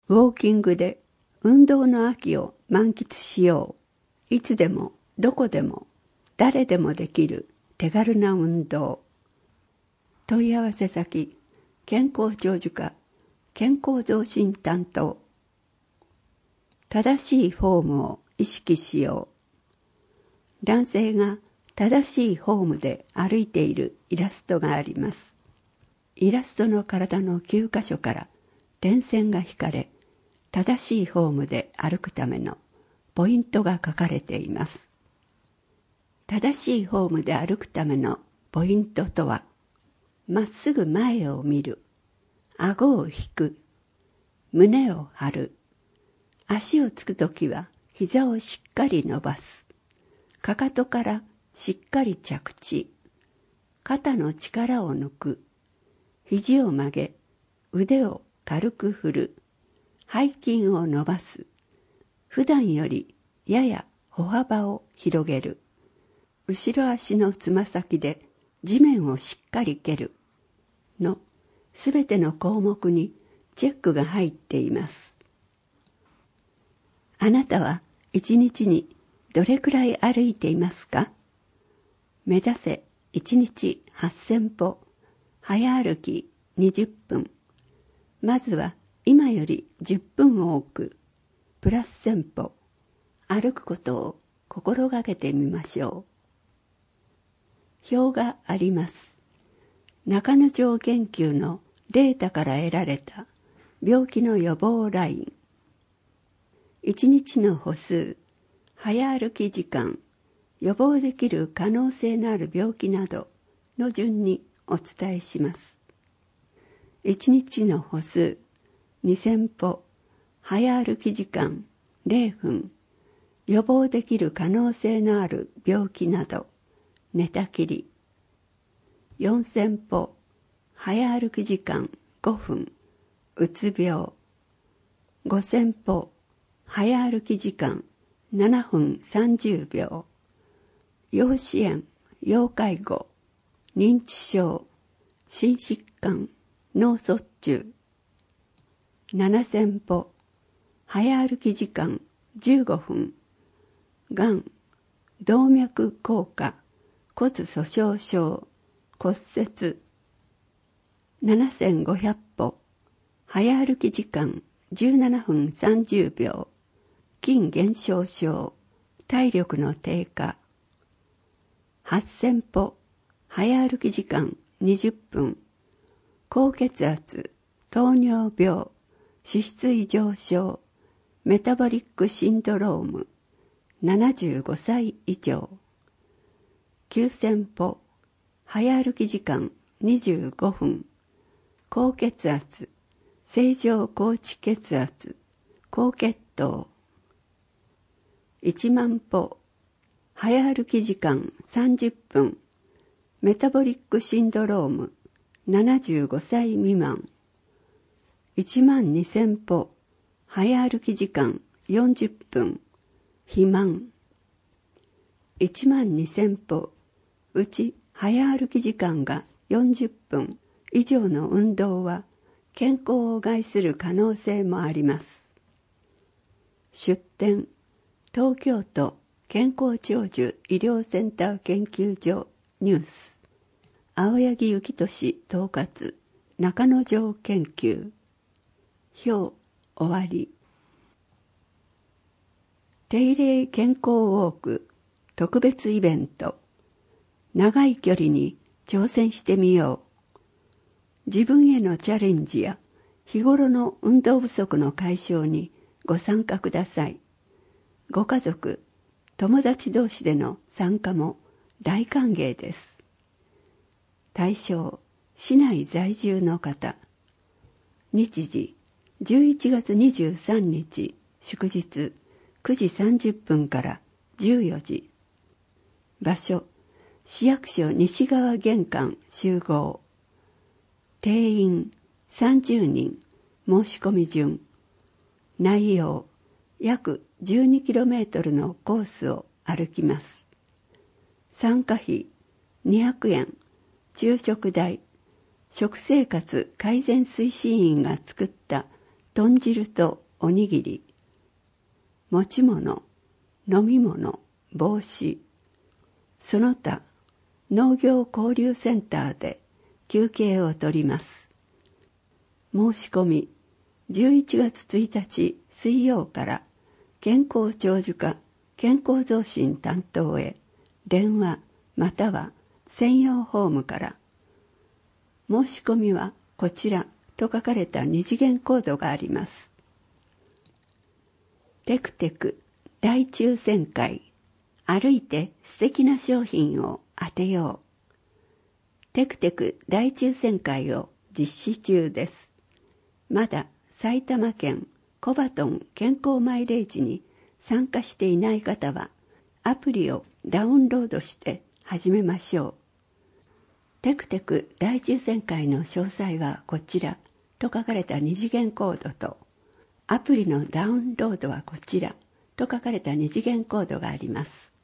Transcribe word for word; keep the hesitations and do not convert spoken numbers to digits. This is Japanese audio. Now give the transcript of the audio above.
ウォーキングで運動の秋を満喫しよう。いつでもどこでも誰でもできる手軽な運動。問い合わせ先、健康長寿課健康増進担当。正しいフォームを意識しよう。男性が正しいフォームで歩いているイラストがあります。イラストの体のきゅうかしょから点線が引かれ、正しいフォームで歩くためのポイントが書かれています。正しいフォームで歩くためのポイントとは、まっすぐ前を見る、顎を引く、胸を張る、足をつくときは膝をしっかり伸ばす、かかとからしっかり着地、肩の力を抜く、肘を曲げ、腕を軽く振る、背筋を伸ばす、普段よりやや歩幅を広げる、後ろ足のつま先で地面をしっかり蹴るのすべての項目にチェックが入っています。あなたは一日にどれくらい歩いていますか？目指せ一日はっせんぽ、早歩きにじゅっぷん。まずは今よりじゅっぷん多く、プラスせんぽ、歩くことを心がけてみましょう。表があります。中之条研究のデータから得られた病気の予防ライン。一日の歩数、早歩き時間、予防できる可能性のある病気などの順にお伝えします。一日の歩数、にせんぽ、早歩き時間れいふん、予防できる可能性のある病気など、寝たきり。よんせんぽ、早歩き時間ごふん、うつ病。ごせんぽ、早歩き時間ななふんさんじゅうびょう、要支援、要介護、認知症、心疾患、脳卒中。ななせんぽ、早歩き時間じゅうごふん、がん、動脈硬化、骨粗鬆症、骨折。ななせんごひゃくぽ、早歩き時間じゅうななふんさんじゅうびょう、筋減少症、体力の低下。はっせんぽ、早歩き時間にじゅっぷん、高血圧、糖尿病、脂質異常症、メタボリックシンドローム、ななじゅうごさい以上。きゅうせんぽ、早歩き時間にじゅうごふん、高血圧、正常高地血圧、高血糖。いちまんぽ、早歩き時間さんじゅっぷん、メタボリックシンドローム、ななじゅうごさい未満。いちまんにせんぽ、早歩き時間よんじゅっぷん、肥満。いちまんにせんぽ、うち早歩き時間がよんじゅっぷん以上の運動は健康を害する可能性もあります。出典、東京都健康長寿医療センター研究所ニュース。青柳幸俊統括、中之条研究。表終わり。定例健康ウォーク特別イベント。長い距離に挑戦してみよう。自分へのチャレンジや日頃の運動不足の解消にご参加ください。ご家族、友達同士での参加も大歓迎です。対象、市内在住の方。日時、じゅういちがつにじゅうさんにち祝日くじさんじゅっぷんからじゅうよじ。場所、市役所西側玄関集合。定員さんじゅうにん、申し込み順。内容、約じゅうにキロメートルのコースを歩きます。参加費にひゃくえん、昼食代、食生活改善推進員が作った豚汁とおにぎり、持ち物、飲み物、帽子、その他農業交流センターで休憩を取ります。申し込みじゅういちがつついたち水曜から健康長寿課健康増進担当へ電話または専用ホームから。申し込みはこちらと書かれた二次元コードがあります。テクテク大抽選会、歩いて素敵な商品を当てよう。テクテク大抽選会を実施中です。まだ埼玉県コバトン健康マイレージに参加していない方はアプリをダウンロードして始めましょう。テクテク大抽選会の詳細はこちらと書かれた二次元コードと、アプリのダウンロードはこちらと書かれた二次元コードがあります。